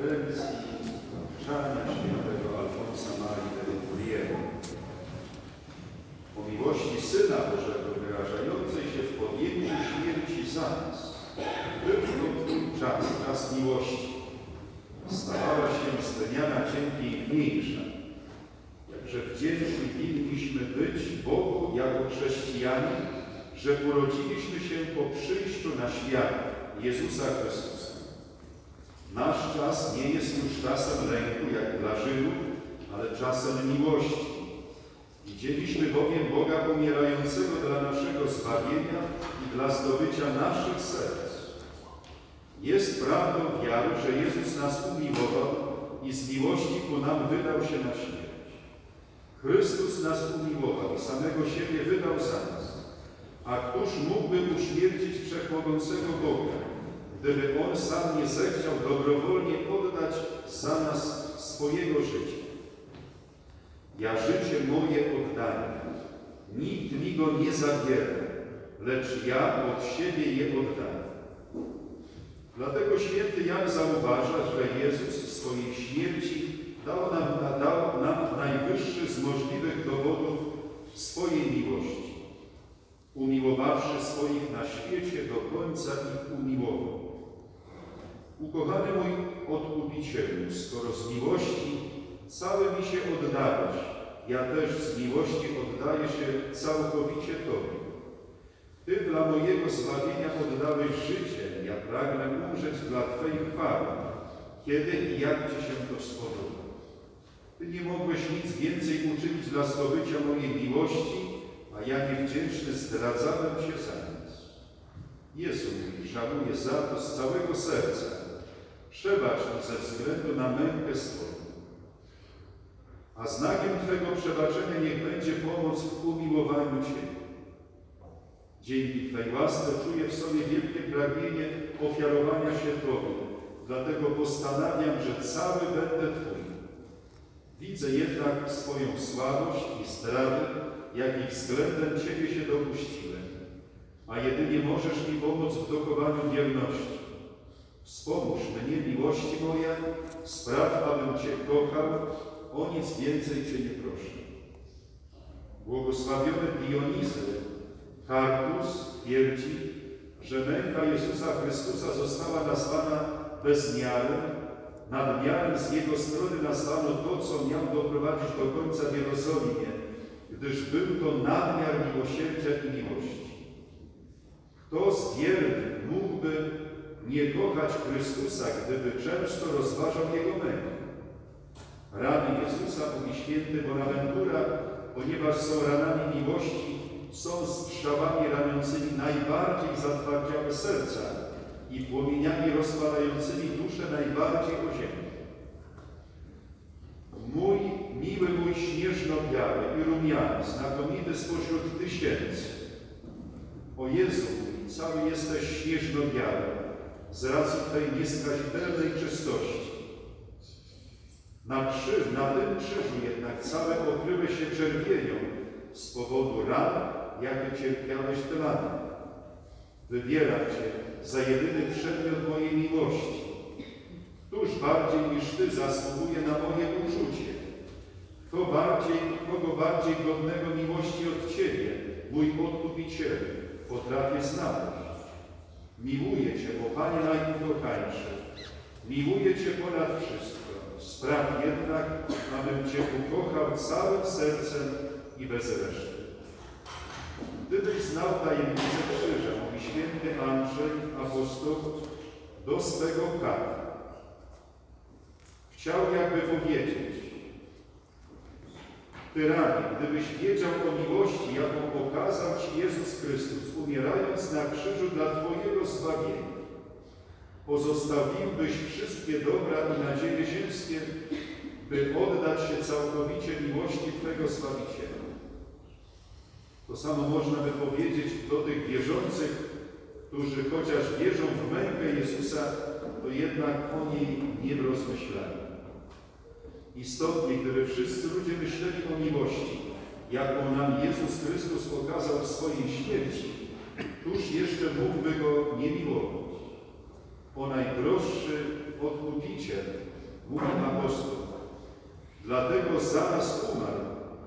referencji nauczania świętego Alfonsa Marii de Liguoriego o miłości Syna Bożego wyrażającej się w podjęciu śmierci za nas. Był to czas miłości. Stawała się z dnia na dzień piękniejsza. Jakże wdzięczni winniśmy być Bogu jako chrześcijanie, że urodziliśmy się po przyjściu na świat Jezusa Chrystusa. Nasz czas nie jest już czasem lęku, jak dla Żydów, ale czasem miłości. Widzieliśmy bowiem Boga umierającego dla naszego zbawienia i dla zdobycia naszych serc. Jest prawdą wiary, że Jezus nas umiłował i z miłości ku nam wydał się na śmierć. Chrystus nas umiłował i samego siebie wydał za nas. A któż mógłby uśmiercić Wszechmogącego Boga, gdyby On sam nie zechciał dobrowolnie oddać za nas swojego życia? Ja życie moje oddaję. Nikt mi go nie zabiera, lecz ja od siebie je oddaję. Dlatego święty Jan zauważa, że Jezus w swojej śmierci dał nam najwyższy z możliwych dowodów swojej miłości. Umiłowawszy swoich na świecie, do końca ich umiłował. Ukochany mój Odkupicielu, skoro z miłości cały mi się oddałeś, ja też z miłości oddaję się całkowicie Tobie. Ty dla mojego zbawienia oddałeś życie, ja pragnę umrzeć dla Twojej chwały, kiedy i jak Ci się to spodoba. Ty nie mogłeś nic więcej uczynić dla zdobycia mojej miłości, a ja niewdzięczny zdradzałem się za nic. Jezu mój, żałuję za to z całego serca. Przebacz mi ze względu na mękę swoją. A znakiem Twego przebaczenia niech będzie pomoc w umiłowaniu Ciebie. Dzięki Twej łasce czuję w sobie wielkie pragnienie ofiarowania się Tobie, dlatego postanawiam, że cały będę Twój. Widzę jednak swoją słabość i zdradę, jakich względem Ciebie się dopuściłem, a jedynie możesz mi pomóc w dochowaniu wierności. Wspomóż mnie, miłości moja, spraw, abym Cię kochał, o nic więcej Cię nie proszę. Błogosławiony Dionizy Karpus twierdzi, że męka Jezusa Chrystusa została nazwana bezmiarem, nadmiarem z Jego strony nazwano to, co miał doprowadzić do końca w Jerozolimie, gdyż był to nadmiar miłosierdzia i miłości. Kto z wiernych mógłby nie kochać Chrystusa, gdyby często rozważał Jego mękę? Rany Jezusa, mówi święty Bonaventura, ponieważ są ranami miłości, są strzałami raniącymi najbardziej zatwardziałe serca i płomieniami rozpalającymi duszę najbardziej ozięte. Mój śnieżno-biały i rumiany, znakomity spośród tysięcy. O Jezu mój, cały jesteś śnieżno-biały, z racji Twej nieskazitelnej czystości. Na tym krzyżu jednak całe pokryły się czerwienią z powodu ran, jakie cierpiałeś Ty dla mnie. Wybieram Cię za jedyny przedmiot mojej miłości. Któż bardziej niż Ty zasługuje na moje uczucie? Kogo bardziej godnego miłości od Ciebie, mój Odkupicielu, potrafię znaleźć? Miłuję Cię, o Panie najukochańszy. Miłuję Cię ponad wszystko. Spraw jednak, abym Cię ukochał całym sercem i bez reszty. Gdybyś znał tajemnicę krzyża, mówi święty Andrzej, apostoł, do swego kara. Chciał jakby powiedzieć: Tyranie, gdybyś wiedział o miłości, jaką okazał Ci Jezus Chrystus, umierając na krzyżu dla Twojego zbawienia, pozostawiłbyś wszystkie dobra i nadzieje ziemskie, by oddać się całkowicie miłości Twego Zbawiciela. To samo można by powiedzieć do tych wierzących, którzy chociaż wierzą w mękę Jezusa, to jednak o niej nie rozmyślają. Istotnie, gdyby wszyscy ludzie myśleli o miłości, jaką nam Jezus Chrystus okazał w swojej śmierci, któż jeszcze mógłby Go nie miłować? O najdroższy, Odkupiciel, mówi apostoł, dlatego za nas umarł,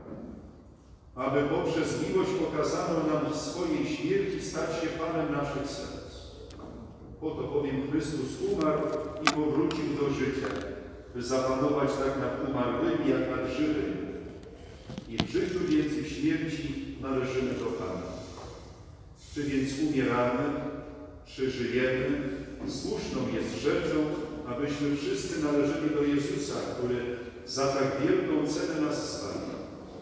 aby poprzez miłość pokazaną nam w swojej śmierci stać się Panem naszych serc. Po to bowiem Chrystus umarł i powrócił do życia, by zapanować tak nad umarłymi, jak nad żywymi. I w życiu więc i w śmierci należymy do Pana. Czy więc umieramy, czy żyjemy, słuszną jest rzeczą, abyśmy wszyscy należeli do Jezusa, który za tak wielką cenę nas zbawił.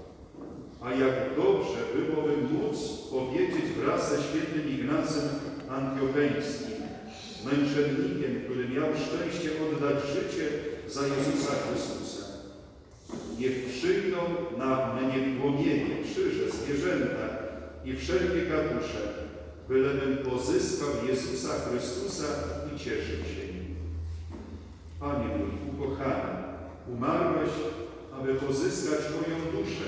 A jak dobrze byłoby móc powiedzieć wraz ze świętym Ignacym Antiocheńskim, męczennikiem, który miał szczęście oddać życie za Jezusa Chrystusa. Niech przyjdą na mnie płomienie, krzyże, zwierzęta i wszelkie katusze, bylebym pozyskał Jezusa Chrystusa i cieszył się nim. Panie mój ukochany, umarłeś, aby pozyskać moją duszę.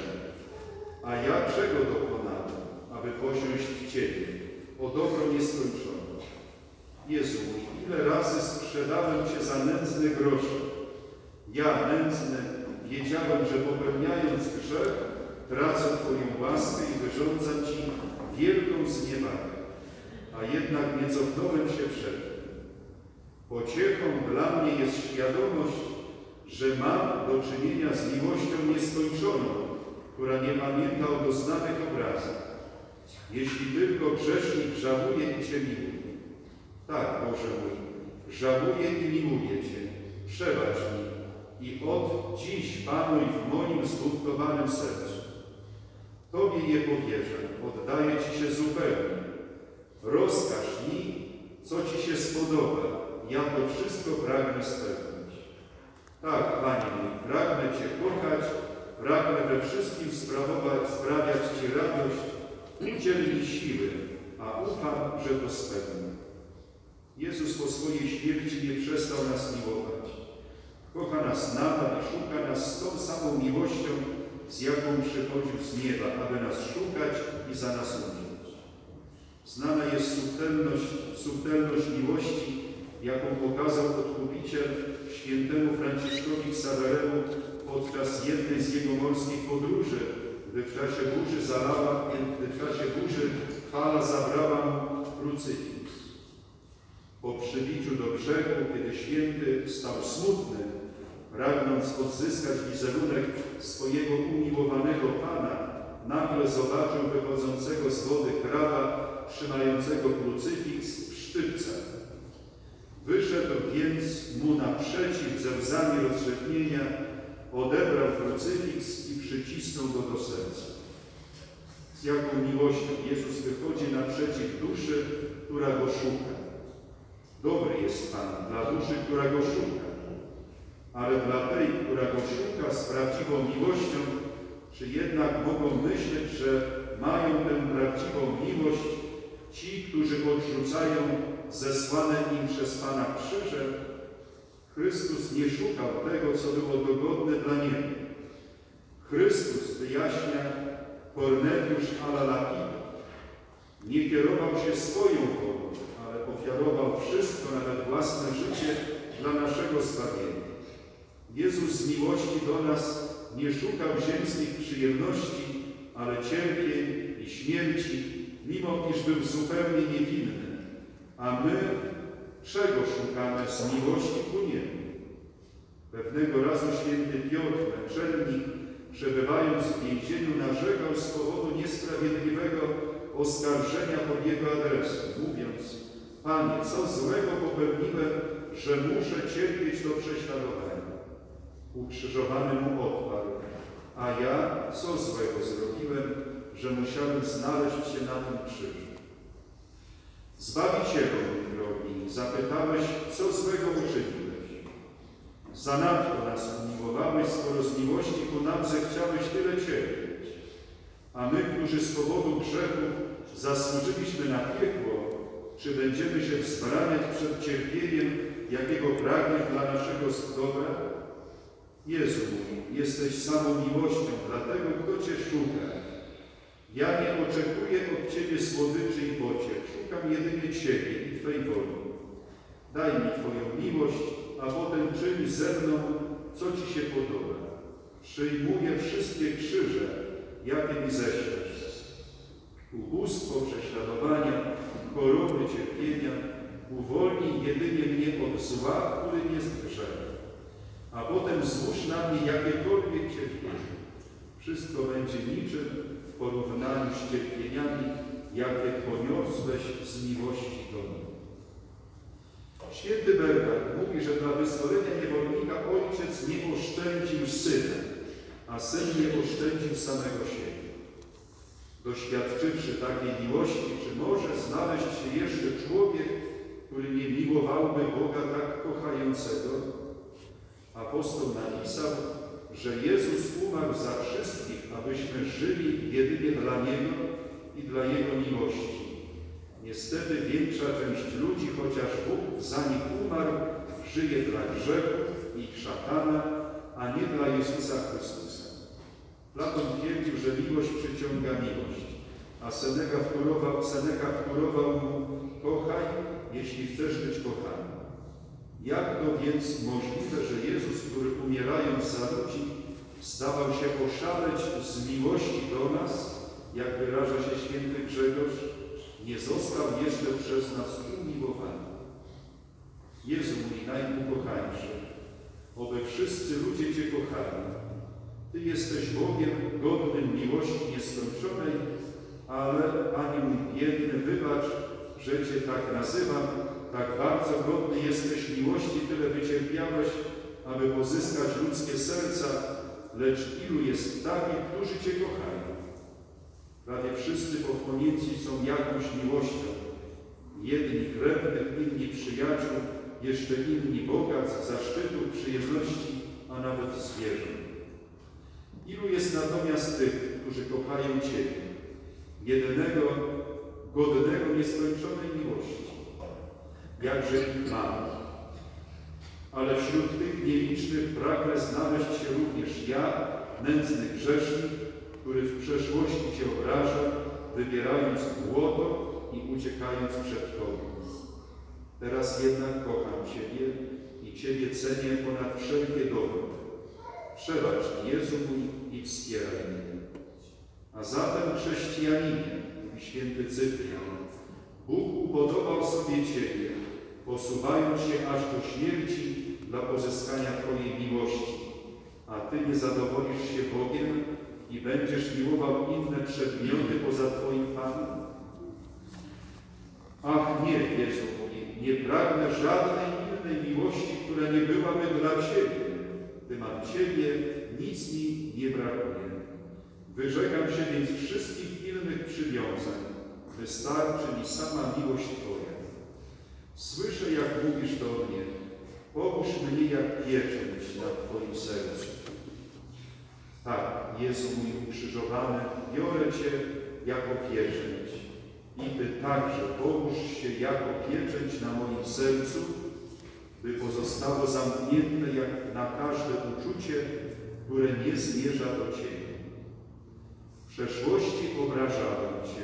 A ja czego dokonałem, aby posiąść Ciebie, o dobro nieskończone? Jezu mój, ile razy sprzedałem Cię za nędzny grosz. Ja, nędzny, wiedziałem, że popełniając grzech, tracę Twoją łaskę i wyrządzam Ci wielką zniewagę. A jednak nie cofnąłem się przed tym. Pociechą dla mnie jest świadomość, że mam do czynienia z miłością nieskończoną, która nie pamięta o doznanych obrazach. Jeśli tylko grzesznik żałuje i Cię miłuje. Tak, Boże mój, żałuję i miłuję Cię. Przebacz mi i od dziś panuj w moim zbuntowanym sercu. Tobie je powierzę, oddaję Ci się zupełnie. Rozkaż mi, co Ci się spodoba. Ja to wszystko pragnę spełnić. Tak, Panie mój, pragnę Cię kochać, pragnę we wszystkim sprawiać Ci radość, udziel mi siły, a ufam, że to spełnię. Jezus po swojej śmierci nie przestał nas miłować. Kocha nas nadal i szuka nas z tą samą miłością, z jaką przychodził z nieba, aby nas szukać i za nas umrzeć. Znana jest subtelność miłości, jaką pokazał Odkupiciel świętemu Franciszkowi Ksaweremu podczas jednej z jego morskich podróży, gdy w czasie burzy fala zabrała mu krucyfiks. Po przybiciu do brzegu, kiedy święty stał smutny, pragnąc odzyskać wizerunek swojego umiłowanego Pana, nagle zobaczył wychodzącego z wody krawa trzymającego krucyfiks w sztypcach. Wyszedł więc mu naprzeciw ze łzami rozrzewnienia, odebrał krucyfiks i przycisnął go do serca. Z jaką miłością Jezus wychodzi naprzeciw duszy, która go szuka. Dobry jest Pan dla duszy, która go szuka, ale dla tej, która go szuka z prawdziwą miłością, czy jednak mogą myśleć, że mają tę prawdziwą miłość ci, którzy odrzucają zesłane im przez Pana krzyże? Chrystus nie szukał tego, co było dogodne dla niego. Chrystus, wyjaśnia Korneliusz Alalapida, nie kierował się swoją wolą, ale ofiarował wszystko, nawet własne życie, dla naszego zbawienia. Jezus z miłości do nas nie szukał ziemskich przyjemności, ale cierpień i śmierci, mimo iż był zupełnie niewinny. A my czego szukamy z miłości ku niemu? Pewnego razu święty Piotr, męczennik, przebywając w więzieniu, narzekał z powodu niesprawiedliwego oskarżenia pod jego adresem, mówiąc: Panie, co złego popełniłem, że muszę cierpieć to prześladowanie? Ukrzyżowany mu odparł: a ja co złego zrobiłem, że musiałem znaleźć się na tym krzyżu? Zbawicielu, mój drogi, zapytałeś, co złego uczyniłeś? Zanadto nas umiłowałeś, skoro z miłości ku nam zechciałeś tyle cierpieć. A my, którzy z powodu grzechu zasłużyliśmy na piekło, czy będziemy się wzbraniać przed cierpieniem, jakiego pragniesz dla naszego dobra? Jezu mój, jesteś samą miłością dla tego, kto Cię szuka. Ja nie oczekuję od Ciebie słodyczy i pociech, szukam jedynie Ciebie i Twej woli. Daj mi Twoją miłość, a potem czyń ze mną, co Ci się podoba. Przyjmuję wszystkie krzyże, jakie mi zeszłeś. Ubóstwo, prześladowania, choroby, cierpienia, uwolnij jedynie mnie od zła, którym jest grzech. A potem złóż na mnie jakiekolwiek cierpienie. Wszystko będzie niczym w porównaniu z cierpieniami, jakie poniosłeś z miłości do mnie. Święty Bernard mówi, że dla wyzwolenia niewolnika ojciec nie oszczędził syna, a syn nie oszczędził samego siebie. Doświadczywszy takiej miłości, czy może znaleźć się jeszcze człowiek, który nie miłowałby Boga tak kochającego? Apostoł napisał, że Jezus umarł za wszystkich, abyśmy żyli jedynie dla Niego i dla Jego miłości. Niestety większa część ludzi, chociaż Bóg za nich umarł, żyje dla grzechów i szatana, a nie dla Jezusa Chrystusa. Platon twierdził, że miłość przyciąga miłość, a Seneca wtórował mu: kochaj, jeśli chcesz być kochany. Jak to więc możliwe, że Jezus, który umierając za ludzi, zdawał się oszaleć z miłości do nas, jak wyraża się święty Grzegorz, nie został jeszcze przez nas umiłowany? Jezu mój najukochańszy, oby wszyscy ludzie Cię kochali. Ty jesteś Bogiem godnym miłości nieskończonej, ale Panie mój biedny, wybacz, że Cię tak nazywam, tak bardzo godny jesteś miłości, tyle wycierpiałeś, aby pozyskać ludzkie serca, lecz ilu jest takich, którzy Cię kochają? Prawie wszyscy pochłonięci są jakąś miłością. Jedni krewnych, inni przyjaciół, jeszcze inni bogactw, zaszczytów, przyjemności, a nawet zwierząt. Ilu jest natomiast tych, którzy kochają Ciebie, jedynego, godnego nieskończonej miłości? Jakże ich mamy. Ale wśród tych nielicznych pragnę znaleźć się również ja, nędzny grzesznik, który w przeszłości Cię obraża, wybierając błoto i uciekając przed Tobą. Teraz jednak kocham Ciebie i Ciebie cenię ponad wszelkie dobro. Przebacz mi, Jezu mój, i wspieraj mnie. A zatem, chrześcijaninie, mówi święty Cyprian, Bóg upodobał sobie Ciebie, posuwając się aż do śmierci dla pozyskania Twojej miłości, a Ty nie zadowolisz się Bogiem i będziesz miłował inne przedmioty poza Twoim Panem? Ach nie, Jezu mój, nie pragnę żadnej innej miłości, która nie byłaby dla Ciebie. Gdy mam Ciebie, nic mi nie brakuje. Wyrzekam się więc wszystkich innych przywiązań. Wystarczy mi sama miłość Twoja. Słyszę, jak mówisz do mnie: połóż mnie jak pieczęć na Twoim sercu. Tak, Jezu mój ukrzyżowany, biorę Cię jako pieczęć. I Ty także połóż się jako pieczęć na moim sercu, by pozostało zamknięte jak na każde uczucie, które nie zmierza do Ciebie. W przeszłości obrażałem Cię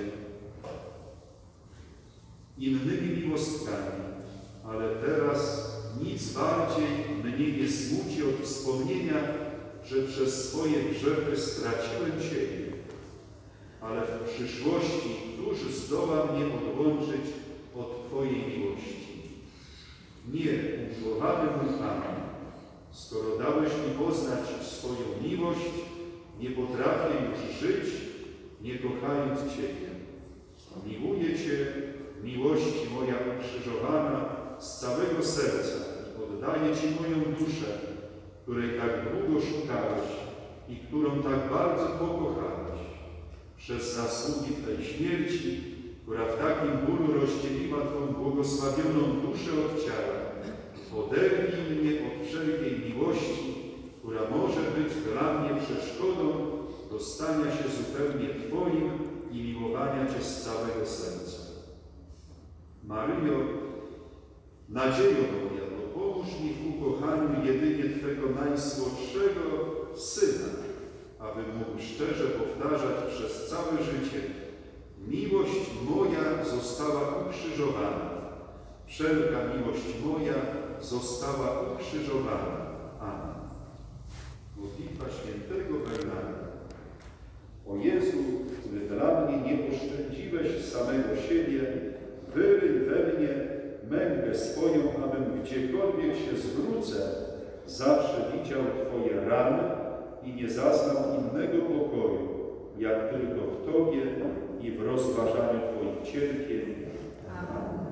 innymi miłostkami, ale teraz nic bardziej mnie nie smuci od wspomnienia, że przez swoje grzechy straciłem Ciebie, ale w przyszłości któż zdoła mnie odłączyć od Twojej miłości? Nie, umiłowany mój Panie, skoro dałeś mi poznać swoją miłość, nie potrafię już żyć, nie kochając Ciebie. Miłuję Cię, miłości moja ukrzyżowana, z całego serca i oddaję Ci moją duszę, której tak długo szukałeś i którą tak bardzo pokochałeś. Przez zasługi Twej śmierci, która w takim bólu rozdzieliła Twą błogosławioną duszę od ciała, oderwij mnie od wszelkiej miłości, która może być dla mnie przeszkodą do stania się zupełnie Twoim i miłowania Cię z całego serca. Maryjo, nadziejo moja, pomóż mi w ukochaniu jedynie Twego najsłodszego Syna, aby mógł szczerze powtarzać przez całe życie: miłość moja została ukrzyżowana, wszelka miłość moja została ukrzyżowana. Amen. Modlitwa świętego Bernarda. O Jezu, który dla mnie nie oszczędziłeś samego siebie, wyryj we mnie mękę swoją, abym gdziekolwiek się zwrócę, zawsze widział Twoje rany i nie zaznał innego pokoju, jak tylko w Tobie i w rozważaniu Twoich cierpień. Amen.